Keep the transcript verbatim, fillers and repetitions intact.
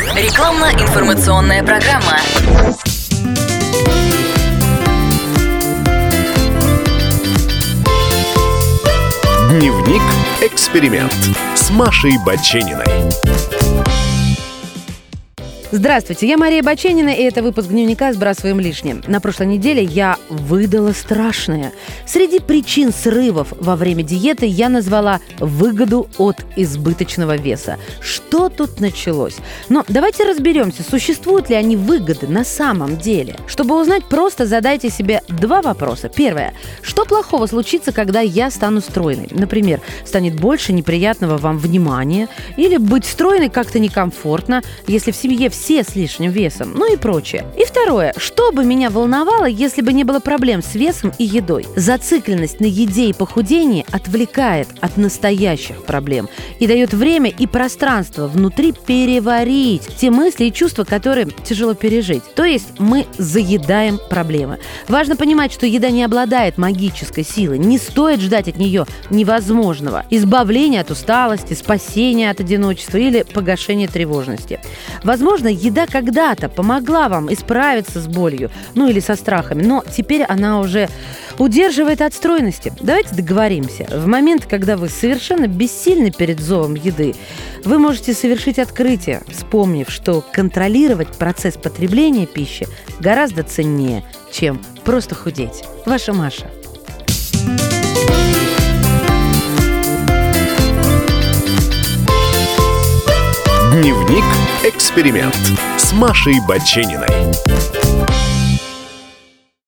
Рекламно-информационная программа. Дневник «Эксперимент» с Машей Бачениной. Здравствуйте, я Мария Баченина, и это выпуск дневника «Сбрасываем лишнее». На прошлой неделе я выдала страшное. Среди причин срывов во время диеты я назвала выгоду от избыточного веса. Что тут началось? Но давайте разберемся, существуют ли они выгоды на самом деле. Чтобы узнать, просто задайте себе два вопроса. Первое. Что плохого случится, когда я стану стройной? Например, станет больше неприятного вам внимания, или быть стройной как-то некомфортно, если в семье все все с лишним весом, ну и прочее. И второе. Что бы меня волновало, если бы не было проблем с весом и едой? Зацикленность на еде и похудении отвлекает от настоящих проблем и дает время и пространство внутри переварить те мысли и чувства, которые тяжело пережить. То есть мы заедаем проблемы. Важно понимать, что еда не обладает магической силой. Не стоит ждать от нее невозможного. Избавления от усталости, спасения от одиночества или погашения тревожности. Возможно, еда когда-то помогла вам исправиться с болью, ну или со страхами, но теперь она уже удерживает от стройности. Давайте договоримся. В момент, когда вы совершенно бессильны перед зовом еды, вы можете совершить открытие, вспомнив, что контролировать процесс потребления пищи гораздо ценнее, чем просто худеть. Ваша Маша. Дневник «Эксперимент» с Машей Бачениной.